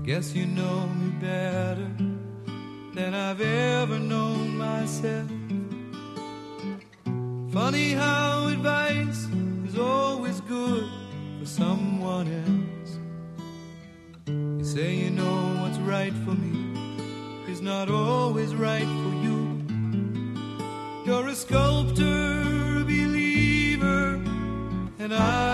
Guess you know me better than I've ever known myself. Funny how advice is always good for someone else. You say you know what's right for me is not always right for you. You're a sculptor, a believer, and I